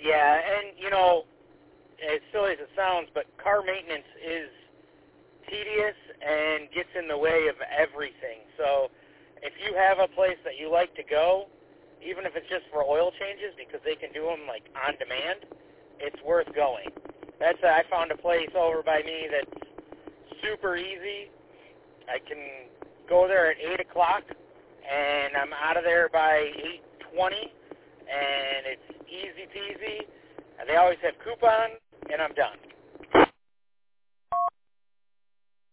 Yeah, and, as silly as it sounds, but car maintenance is tedious and gets in the way of everything. So if you have a place that you like to go, even if it's just for oil changes, because they can do them, like, on demand, it's worth going. I found a place over by me that's super easy. I can go there at 8 o'clock, and I'm out of there by 8:20, and it's easy peasy. And they always have coupons, and I'm done.